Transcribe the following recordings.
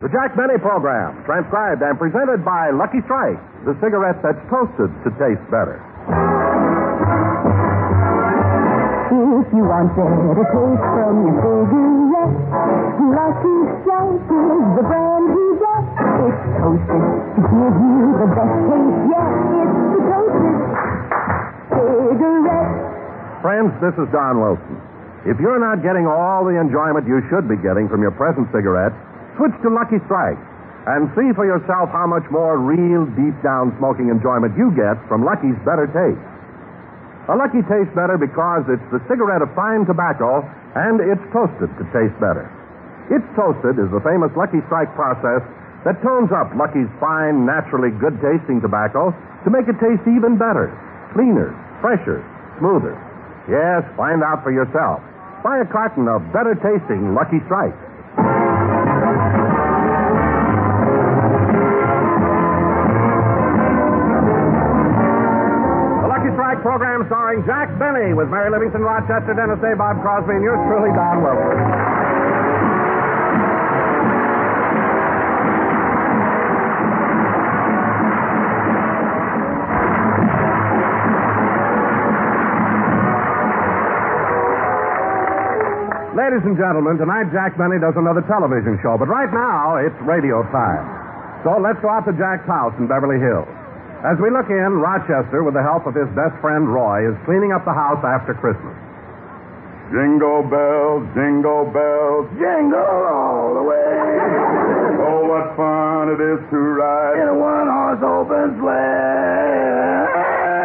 The Jack Benny Program, transcribed and presented by Lucky Strike, the cigarette that's toasted to taste better. If you want better taste from your cigarette, Lucky Strike is the brand you get. It's toasted to give you the best taste yet. It's the toasted cigarette. Friends, this is Don Wilson. If you're not getting all the enjoyment you should be getting from your present cigarette, switch to Lucky Strike and see for yourself how much more real, deep-down smoking enjoyment you get from Lucky's better taste. A Lucky tastes better because it's the cigarette of fine tobacco and it's toasted to taste better. It's toasted is the famous Lucky Strike process that tones up Lucky's fine, naturally good-tasting tobacco to make it taste even better, cleaner, fresher, smoother. Yes, find out for yourself. Buy a carton of better-tasting Lucky Strike. The Lucky Strike program starring Jack Benny with Mary Livingston, Rochester, Dennis Day, Bob Crosby, and yours truly, Don Wilson. Ladies and gentlemen, tonight Jack Benny does another television show, but right now it's radio time. So let's go out to Jack's house in Beverly Hills. As we look in, Rochester, with the help of his best friend Roy, is cleaning up the house after Christmas. Jingle bells, jingle all the way. Oh, what fun it is to ride in a one-horse open sleigh.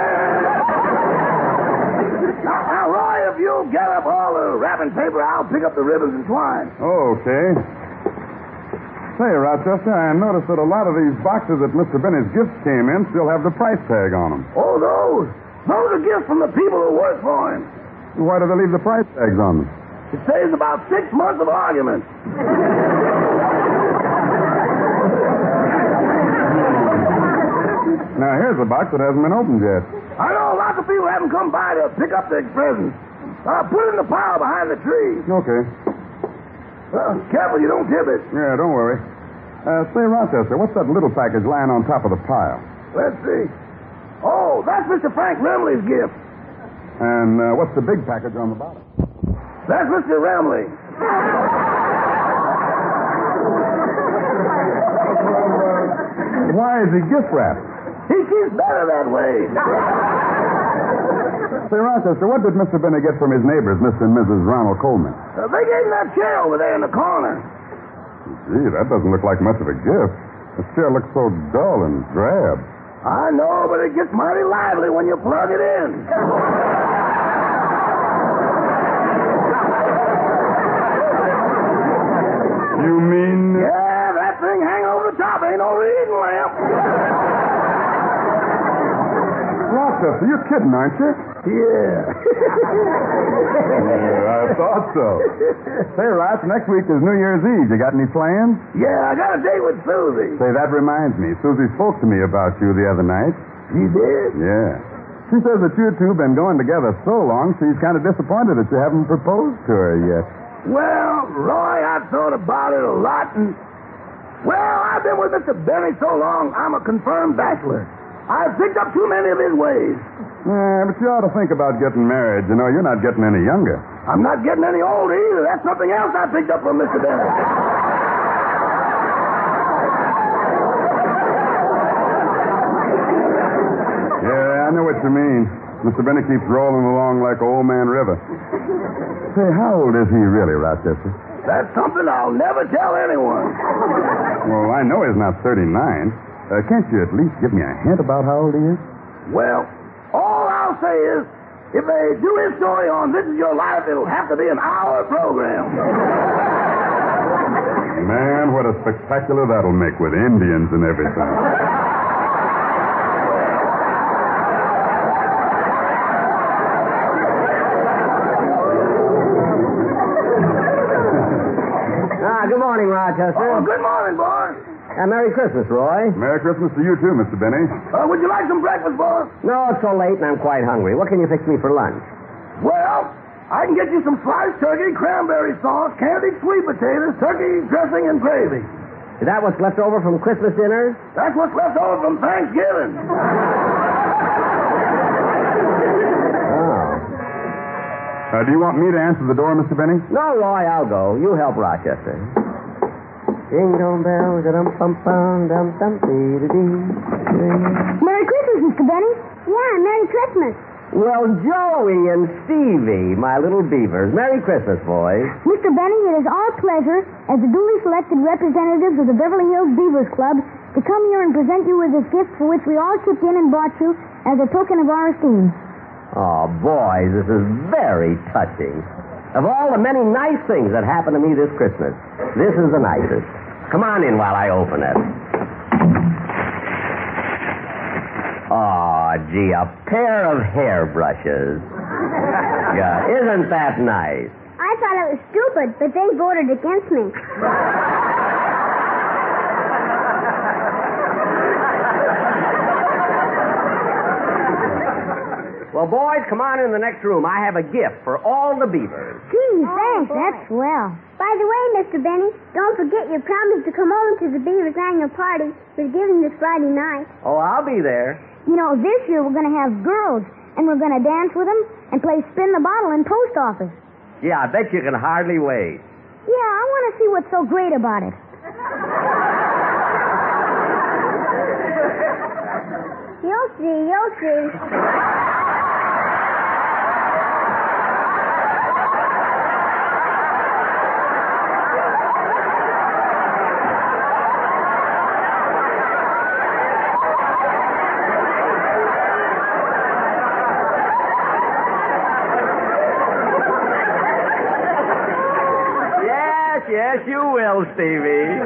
Now, Roy, if you'll get up all the wrapping paper, I'll pick up the ribbons and twine. Okay. Say, Rochester, I noticed that a lot of these boxes that Mr. Benny's gifts came in still have the price tag on them. Oh, those? Those are gifts from the people who work for him. Why do they leave the price tags on them? It saves about 6 months of argument. Now, here's a box that hasn't been opened yet. I know lots of people haven't come by to pick up their presents. Put it in the pile behind the tree. Okay. Careful you don't tip it. Yeah, don't worry. Say, Rochester, what's that little package lying on top of the pile? Let's see. Oh, that's Mr. Frank Remley's gift. And what's the big package on the bottom? That's Mr. Remley. Why is he gift wrapped? He keeps better that way. Say, Rochester, what did Mr. Benny get from his neighbors, Mr. and Mrs. Ronald Coleman? They gave him that chair over there in the corner. Gee, that doesn't look like much of a gift. This chair looks so dull and drab. I know, but it gets mighty lively when you plug it in. You mean... Yeah, that thing hanging over the top ain't no reading lamp. Rochester, you're kidding, aren't you? Yeah. I thought so. Say, Roch, next week is New Year's Eve. You got any plans? Yeah, I got a date with Susie. Say, that reminds me. Susie spoke to me about you the other night. She did? Yeah. She says that you two have been going together so long, she's kind of disappointed that you haven't proposed to her yet. Well, Roy, I've thought about it a lot, and... Well, I've been with Mr. Benny so long, I'm a confirmed bachelor. I've picked up too many of his ways. Yeah, but you ought to think about getting married. You know, you're not getting any younger. I'm not getting any older either. That's something else I picked up from Mr. Benny. Yeah, I know what you mean. Mr. Benny keeps rolling along like Old Man River. Say, how old is he really, Rochester? That's something I'll never tell anyone. Well, I know he's not 39. Can't you at least give me a hint about how old he is? Well, all I'll say is, if they do his story on This Is Your Life, it'll have to be an hour program. Man, what a spectacular that'll make with Indians and everything. Good morning, Rochester. Oh, good morning, boy. Merry Christmas, Roy. Merry Christmas to you, too, Mr. Benny. Would you like some breakfast, boy? No, it's so late and I'm quite hungry. What can you fix me for lunch? Well, I can get you some sliced turkey, cranberry sauce, candied sweet potatoes, turkey dressing, and gravy. Is that what's left over from Christmas dinner? That's what's left over from Thanksgiving. Oh. Do you want me to answer the door, Mr. Benny? No, Roy, I'll go. You help Rochester. Jingle bells, dum-pum-pum, dum-dum-dee-dee-dee. Merry Christmas, Mr. Benny. Yeah, Merry Christmas. Well, Joey and Stevie, my little beavers. Merry Christmas, boys. Mr. Benny, it is our pleasure, as the duly selected representatives of the Beverly Hills Beavers Club, to come here and present you with this gift for which we all chipped in and bought you as a token of our esteem. Oh, boys, this is very touching. Of all the many nice things that happened to me this Christmas, this is the nicest. Come on in while I open it. Oh, gee, a pair of hairbrushes. Yeah, isn't that nice? I thought it was stupid, but they voted against me. Well, boys, come on in the next room. I have a gift for all the beavers. Gee, thanks. That's swell. By the way, Mr. Benny, don't forget you promised to come over to the Beavers' annual party we're giving this Friday night. Oh, I'll be there. You know, this year we're going to have girls, and we're going to dance with them and play spin the bottle in post office. Yeah, I bet you can hardly wait. Yeah, I want to see what's so great about it. You'll see, you'll see. Yes, you will, Stevie.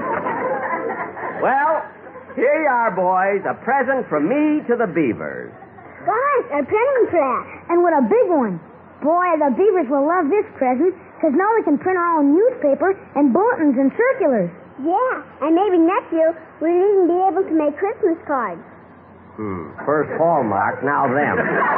Well, here you are, boys. A present from me to the beavers. Gosh, a printing press. And what a big one. Boy, the beavers will love this present, because now we can print our own newspaper and bulletins and circulars. Yeah, and maybe next year we'll even be able to make Christmas cards. First Hallmark, now them.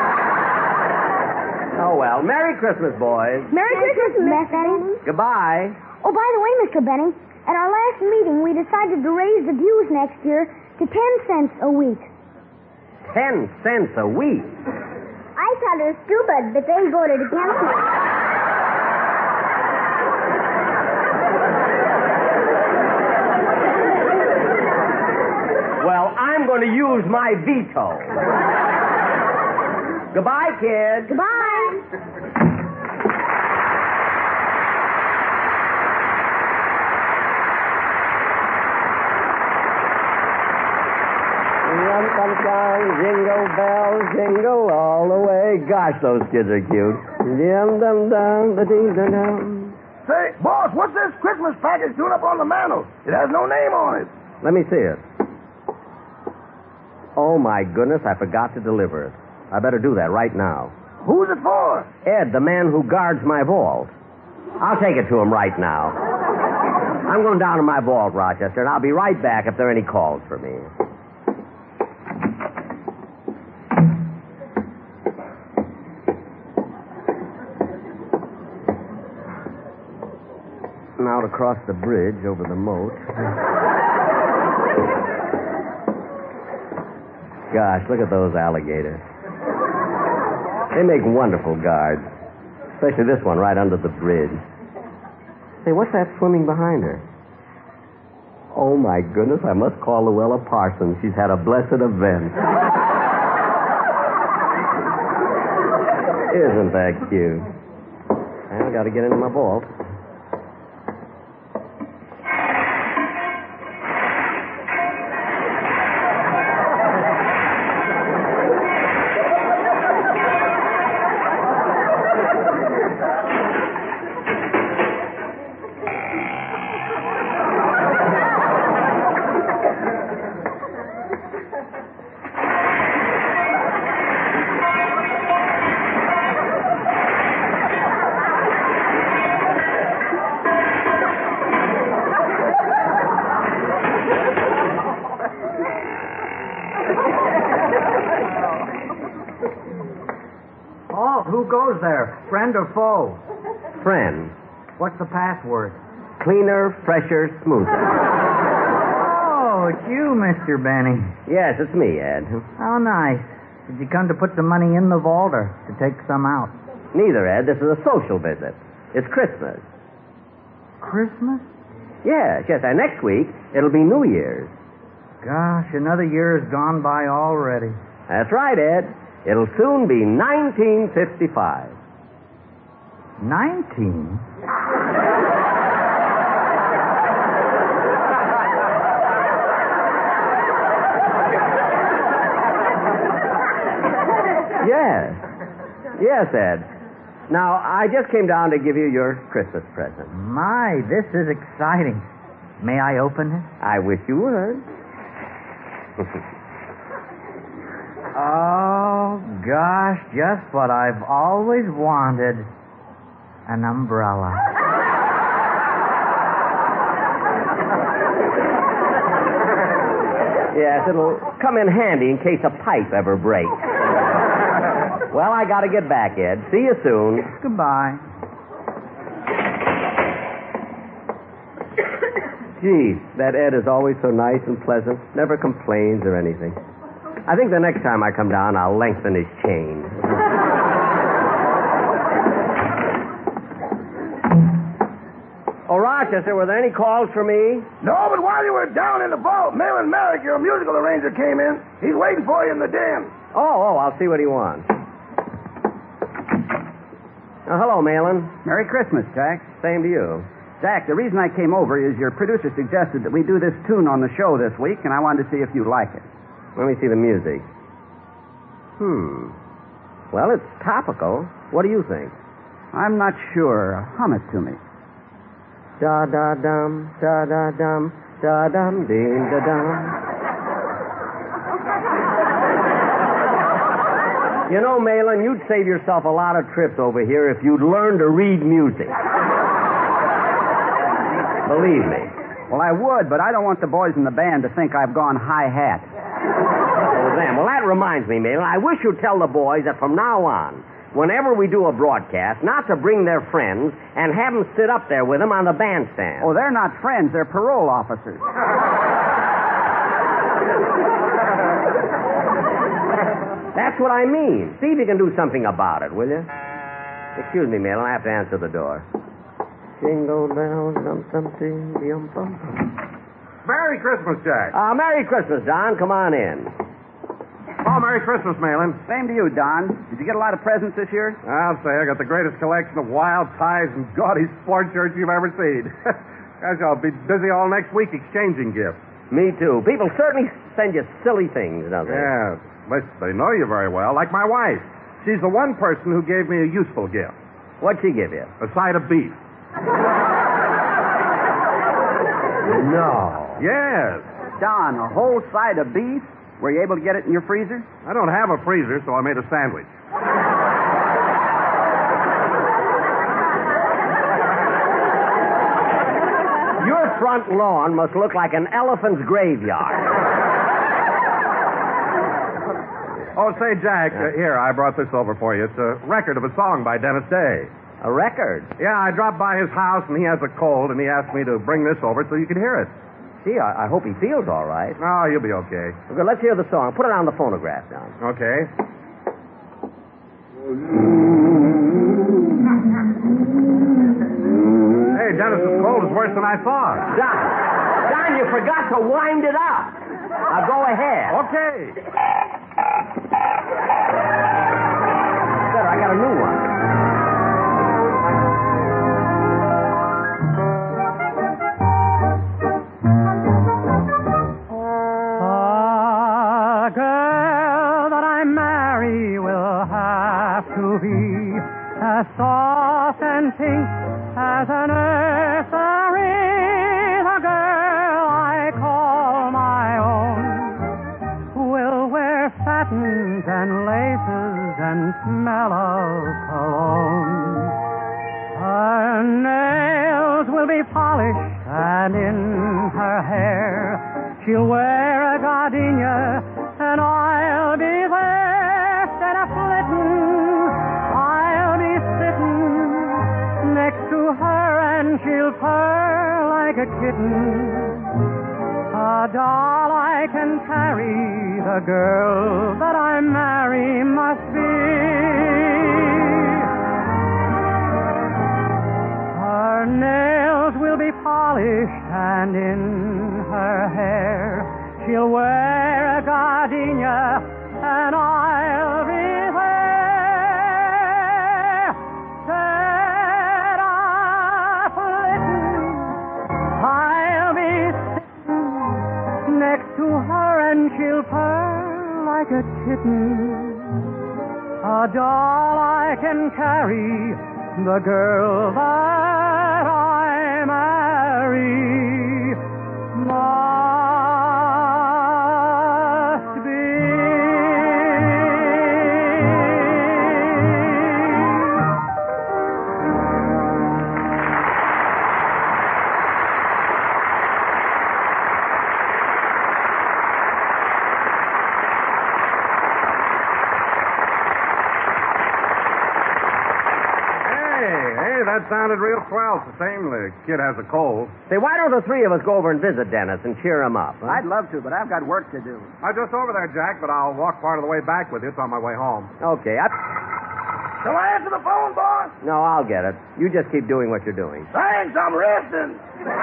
Oh, well. Merry Christmas, boys. Merry Christmas, Miss Benny. Goodbye. Oh, by the way, Mr. Benny, at our last meeting, we decided to raise the dues next year to 10 cents a week. 10 cents a week? I thought it was stupid, but they voted against me. Well, I'm going to use my veto. Goodbye, kids. Goodbye. Jingle bells, jingle all the way. Gosh, those kids are cute. Say, boss, what's this Christmas package doing up on the mantel? It has no name on it. Let me see it. Oh, my goodness, I forgot to deliver it. I better do that right now. Who's it for? Ed, the man who guards my vault. I'll take it to him right now. I'm going down to my vault, Rochester, and I'll be right back if there are any calls for me. And out across the bridge over the moat. Gosh, look at those alligators. They make wonderful guards. Especially this one right under the bridge. Hey, what's that swimming behind her? Oh, my goodness, I must call Luella Parsons. She's had a blessed event. Isn't that cute? I got to get into my vault. Who goes there? Friend or foe? Friend. What's the password? Cleaner, fresher, smoother. Mr. Benny. Yes, it's me, Ed. How nice. Did you come to put the money in the vault or to take some out? Neither, Ed. This is a social visit. It's Christmas. Christmas? Yes. And next week, it'll be New Year's. Gosh, another year's gone by already. That's right, Ed. It'll soon be 1955. 19? Yes, Ed. Now, I just came down to give you your Christmas present. My, this is exciting. May I open it? I wish you would. Oh, gosh, just what I've always wanted. An umbrella. Yes, it'll come in handy in case a pipe ever breaks. Well, I gotta get back, Ed. See you soon. Goodbye. Gee, that Ed is always so nice and pleasant. Never complains or anything. I think the next time I come down, I'll lengthen his chain. Oh, Rochester, were there any calls for me? No, but while you were down in the vault, Malin Merrick, your musical arranger, came in. He's waiting for you in the den. Oh, I'll see what he wants. Oh, hello, Malin. Merry Christmas, Jack. Same to you. Jack, the reason I came over is your producer suggested that we do this tune on the show this week, and I wanted to see if you like it. Let me see the music. Well, it's topical. What do you think? I'm not sure. Hum it to me. Da-da-dum, da-da-dum, da-dum, ding-da-dum. You know, Malin, you'd save yourself a lot of trips over here if you'd learn to read music. Believe me. Well, I would, but I don't want the boys in the band to think I've gone hi-hat. Oh, them. Well, that reminds me, Malin. I wish you'd tell the boys that from now on, whenever we do a broadcast, not to bring their friends and have them sit up there with them on the bandstand. Oh, they're not friends. They're parole officers. That's what I mean. See if you can do something about it, will you? Excuse me, Malin. I have to answer the door. Jingle bells, dum-dum-ding, dum-dum. Merry Christmas, Jack. Merry Christmas, Don. Come on in. Oh, Merry Christmas, Malin. Same to you, Don. Did you get a lot of presents this year? I'll say I got the greatest collection of wild ties and gaudy sport shirts you've ever seen. Guess I'll be busy all next week exchanging gifts. Me too. People certainly send you silly things, don't they? Yeah, but they know you very well, like my wife. She's the one person who gave me a useful gift. What'd she give you? A side of beef. No. Yes. Don, a whole side of beef? Were you able to get it in your freezer? I don't have a freezer, so I made a sandwich. Your front lawn must look like an elephant's graveyard. Oh, say, Jack, here, I brought this over for you. It's a record of a song by Dennis Day. A record? Yeah, I dropped by his house, and he has a cold, and he asked me to bring this over so you could hear it. Gee, I hope he feels all right. Oh, you'll be okay. Okay, let's hear the song. Put it on the phonograph now. Okay. Hey, Dennis's cold is worse than I thought. Don, you forgot to wind it up. Now go ahead. Okay. Better, I got a new one. The girl that I marry will have to be as soft and pink as a nursery. The girl I call my own will wear satins and laces and smell of cologne. Her nails will be polished, and in her hair she'll wear a gardenia, and I'll be there instead of flitting. I'll be sitting next to her, and she'll purr like a kitten. A doll I I can carry, the girl that I marry must be. Her nails will be polished, and in her hair she'll wear a gardenia, and I'll be there. Set up flitting, I'll be sitting next to her, and she'll purr like a kitten. A doll I can carry, the girl that I marry must be. That sounded real swell. It's the same. The kid has a cold. Say, why don't the three of us go over and visit Dennis and cheer him up? Huh? I'd love to, but I've got work to do. I'm just over there, Jack, but I'll walk part of the way back with you. It's on my way home. Okay. Shall I answer the phone, boss? No, I'll get it. You just keep doing what you're doing. Thanks, I'm resting.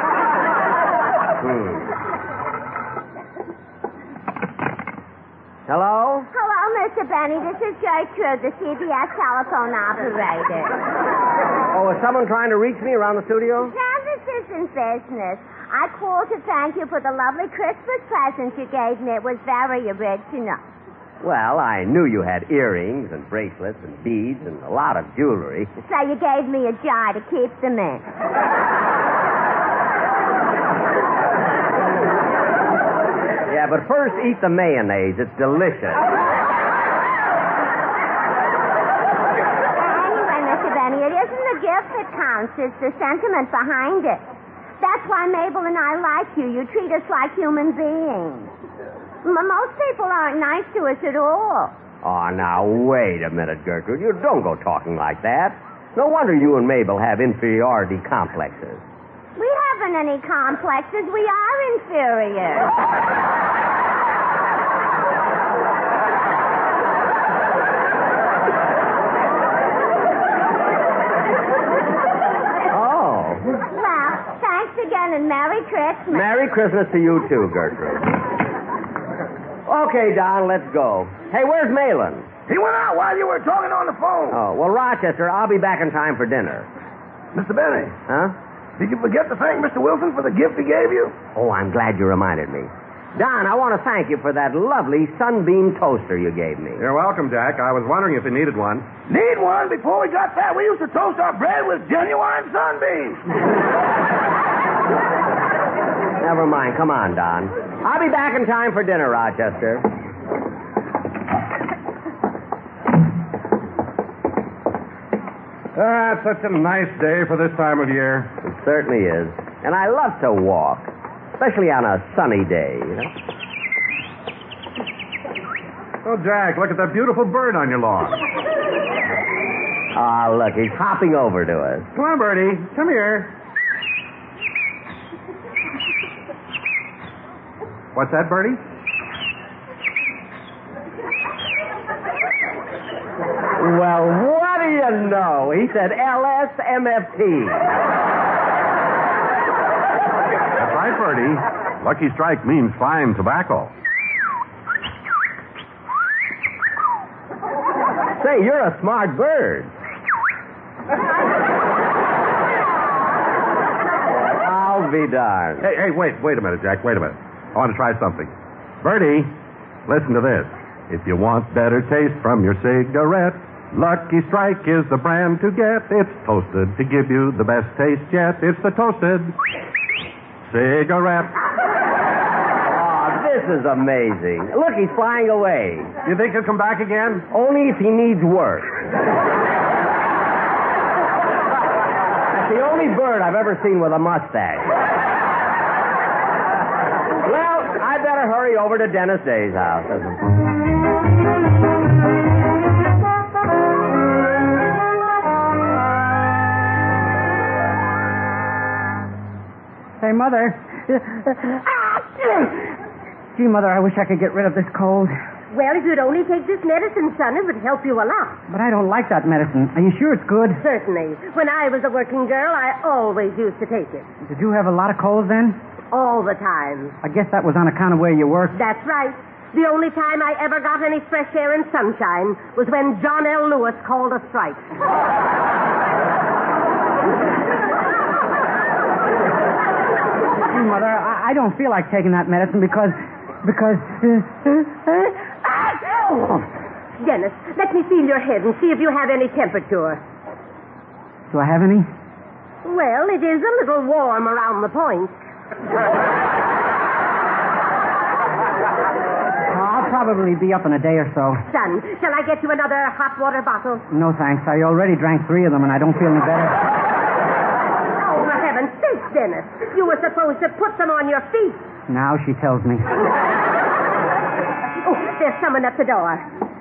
Hello? Hello, Mr. Benny. This is Gertrude, the CBS telephone operator. Oh, is someone trying to reach me around the studio? Now, this isn't business. I called to thank you for the lovely Christmas present you gave me. It was very original. Well, I knew you had earrings and bracelets and beads and a lot of jewelry. So you gave me a jar to keep them in. Yeah, but first eat the mayonnaise. It's delicious. Anyway, Mr. Benny, it isn't the gift that counts. It's the sentiment behind it. That's why Mabel and I like you. You treat us like human beings. Most people aren't nice to us at all. Oh, now, wait a minute, Gertrude. You don't go talking like that. No wonder you and Mabel have inferiority complexes. We haven't any complexes. We are inferior. Oh. Well, thanks again and Merry Christmas. Merry Christmas to you, too, Gertrude. Okay, Don, let's go. Hey, where's Malin? He went out while you were talking on the phone. Oh, well, Rochester, I'll be back in time for dinner. Mr. Benny. Huh? Did you forget to thank Mr. Wilson for the gift he gave you? Oh, I'm glad you reminded me. Don, I want to thank you for that lovely Sunbeam toaster you gave me. You're welcome, Jack. I was wondering if you needed one. Need one? Before we got that, we used to toast our bread with genuine sunbeams. Never mind. Come on, Don. I'll be back in time for dinner, Rochester. It's such a nice day for this time of year. It certainly is. And I love to walk, especially on a sunny day, you know? Oh, Jack, look at that beautiful bird on your lawn. Ah, look, he's hopping over to us. Come on, Bertie. Come here. What's that, Bertie? Well, what do you know? He said LSMFT. That's right, Bertie. Lucky Strike means fine tobacco. Say, you're a smart bird. I'll be darned. Hey, wait a minute, Jack. Wait a minute. I want to try something. Bertie, listen to this. If you want better taste from your cigarette, Lucky Strike is the brand to get. It's toasted to give you the best taste yet. It's the toasted cigarette. Oh, this is amazing. Look, he's flying away. You think he'll come back again? Only if he needs work. That's the only bird I've ever seen with a mustache. Well, I better hurry over to Dennis Day's house. Hey, Mother. Gee, Mother, I wish I could get rid of this cold. Well, if you'd only take this medicine, son, it would help you a lot. But I don't like that medicine. Are you sure it's good? Certainly. When I was a working girl, I always used to take it. Did you have a lot of colds then? All the time. I guess that was on account of where you worked. That's right. The only time I ever got any fresh air and sunshine was when John L. Lewis called a strike. Gee, Mother, I don't feel like taking that medicine because... Dennis, let me feel your head and see if you have any temperature. Do I have any? Well, it is a little warm around the point. I'll probably be up in a day or so. Son, shall I get you another hot water bottle? No, thanks. I already drank 3 of them, and I don't feel any better. Oh, for heaven's sake, Dennis. You were supposed to put them on your feet. Now she tells me. Oh, there's someone at the door.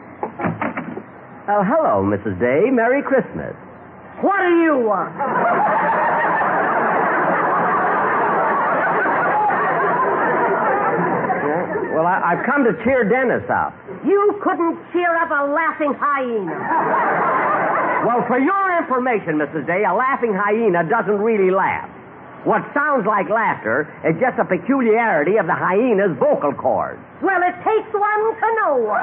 Oh, hello, Mrs. Day. Merry Christmas. What do you want? Well, I've come to cheer Dennis up. You couldn't cheer up a laughing hyena. Well, for your information, Mrs. Day, a laughing hyena doesn't really laugh. What sounds like laughter is just a peculiarity of the hyena's vocal cords. Well, it takes one to know one.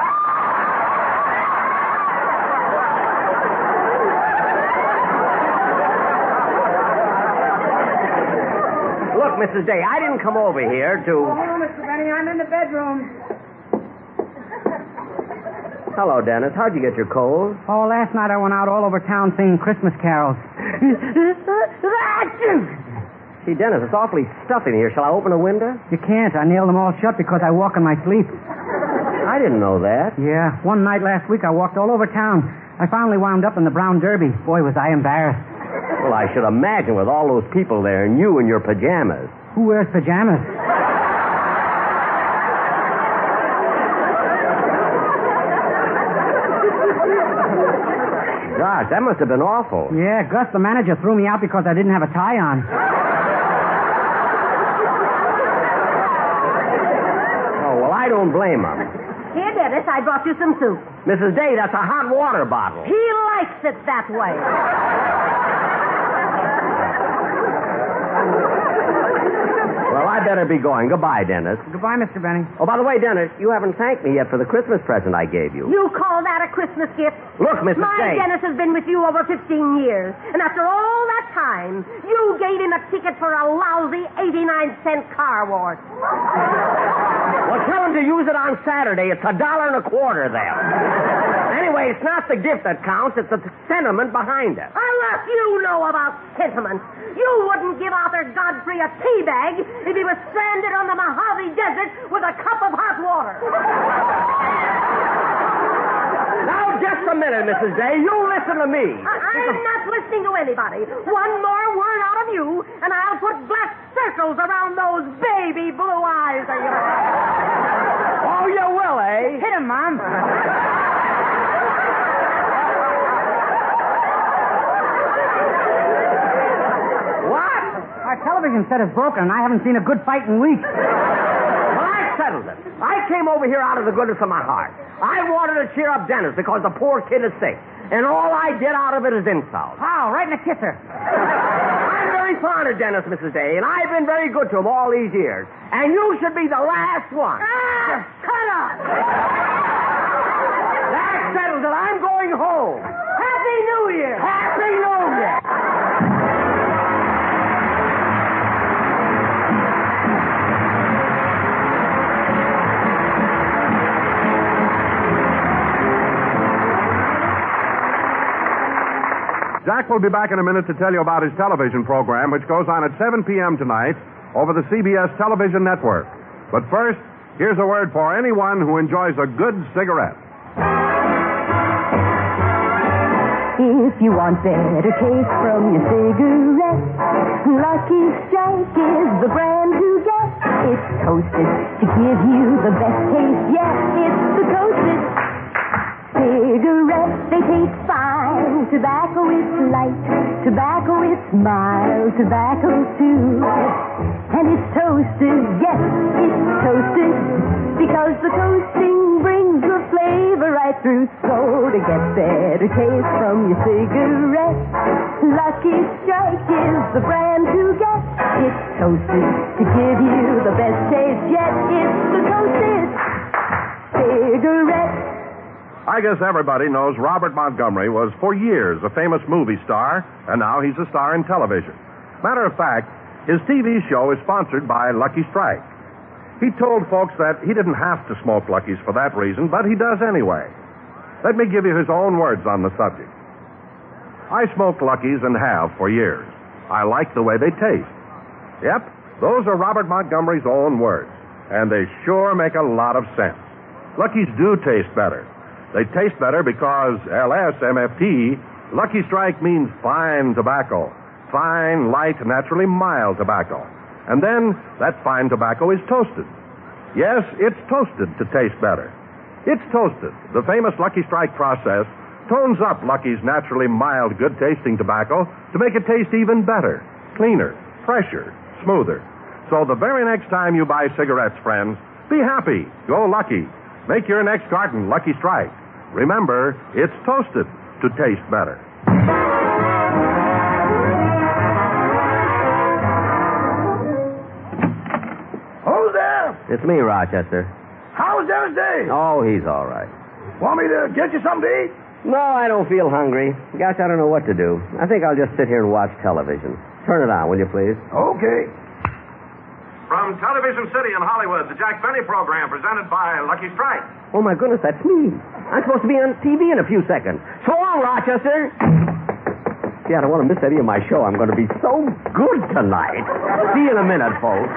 Look, Mrs. Day, I didn't come over here to... Oh, hello, Mr. Benny. I'm in the bedroom. Hello, Dennis. How'd you get your cold? Oh, last night I went out all over town singing Christmas carols. Gee, Dennis, it's awfully stuffy in here. Shall I open a window? You can't. I nailed them all shut because I walk in my sleep. I didn't know that. Yeah. One night last week I walked all over town. I finally wound up in the Brown Derby. Boy, was I embarrassed. Well, I should imagine with all those people there and you in your pajamas. Who wears pajamas? Gosh, that must have been awful. Yeah, Gus, the manager, threw me out because I didn't have a tie on. Oh, well, I don't blame him. Here, Dennis, I brought you some soup. Mrs. Day, that's a hot water bottle. He likes it that way. Well, I better be going. Goodbye, Dennis. Goodbye, Mr. Benny. Oh, by the way, Dennis, you haven't thanked me yet for the Christmas present I gave you. You call that a Christmas gift? Look, Mrs. My Day. Dennis has been with you over 15 years. And after all that time, you gave him a ticket for a lousy 89-cent car wash. Well, tell him to use it on Saturday. It's $1.25 then. Anyway, it's not the gift that counts. It's the sentiment behind it. I'll let you know about sentiment. You wouldn't give Arthur Godfrey a tea bag if he was stranded on the Mojave Desert with a cup of hot water. Now, just a minute, Mrs. Day. You listen to me. I'm not listening to anybody. One more word out of you, and I'll put black circles around those baby blue eyes of yours. Oh, you will, eh? Hit him, Mom. What? Our television set is broken, and I haven't seen a good fight in weeks. Well, I settled it. I came over here out of the goodness of my heart. I wanted to cheer up Dennis because the poor kid is sick. And all I did out of it is insult. How? Right in the kisser. I'm very fond of Dennis, Mrs. Day, and I've been very good to him all these years. And you should be the last one. Cut up! That settles it. I'm going home. Happy New Year! Happy New Year! Jack will be back in a minute to tell you about his television program, which goes on at 7 p.m. tonight over the CBS television network. But first, here's a word for anyone who enjoys a good cigarette. If you want better taste from your cigarette, Lucky Strike is the brand to get. It's toasted to give you the best taste yet. It's the toasted cigarette. They taste fine. Tobacco is light. Tobacco is mild. Tobacco too. And it's toasted. Yes, it's toasted. 'cause the toasting brings the flavor right through. So to get better taste from your cigarette, Lucky Strike is the brand to get. It's toasted to give you the best taste yet. It's the toasted cigarette. I guess everybody knows Robert Montgomery was for years a famous movie star, and now he's a star in television. Matter of fact, his TV show is sponsored by Lucky Strike. He told folks that he didn't have to smoke Luckies for that reason, but he does anyway. Let me give you his own words on the subject. I smoked Luckies and have for years. I like the way they taste. Yep, those are Robert Montgomery's own words, and they sure make a lot of sense. Luckies do taste better. They taste better because LSMFT, Lucky Strike, means fine tobacco. Fine, light, naturally mild tobacco. And then that fine tobacco is toasted. Yes, it's toasted to taste better. It's toasted. The famous Lucky Strike process tones up Lucky's naturally mild, good-tasting tobacco to make it taste even better, cleaner, fresher, smoother. So the very next time you buy cigarettes, friends, be happy. Go Lucky. Make your next carton Lucky Strike. Remember, it's toasted to taste better. Who's there? It's me, Rochester. How's Dennis Day? Oh, he's all right. Want me to get you something to eat? No, I don't feel hungry. Gosh, I don't know what to do. I think I'll just sit here and watch television. Turn it on, will you, please? Okay. From Television City in Hollywood, the Jack Benny program presented by Lucky Strike. Oh, my goodness, that's me. I'm supposed to be on TV in a few seconds. So long, Rochester. Gee, I don't want to miss any of my show. I'm going to be so good tonight. See you in a minute, folks.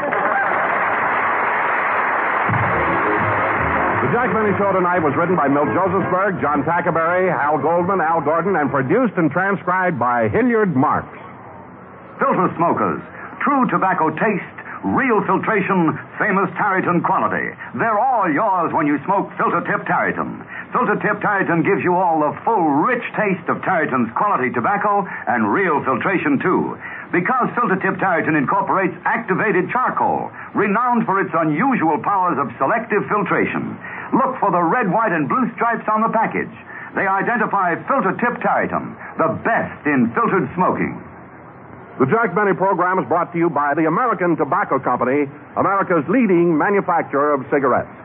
The Jack Benny Show tonight was written by Milt Josephsberg, John Tackerberry, Hal Goldman, Al Gordon, and produced and transcribed by Hilliard Marks. Filter smokers, true tobacco taste, real filtration, famous Tareyton quality. They're all yours when you smoke Filter Tip Tareyton. Filter Tip Tareyton gives you all the full, rich taste of Tareyton's quality tobacco and real filtration, too. Because Filter Tip Tareyton incorporates activated charcoal, renowned for its unusual powers of selective filtration. Look for the red, white, and blue stripes on the package. They identify Filter Tip Tareyton, the best in filtered smoking. The Jack Benny program is brought to you by the American Tobacco Company, America's leading manufacturer of cigarettes.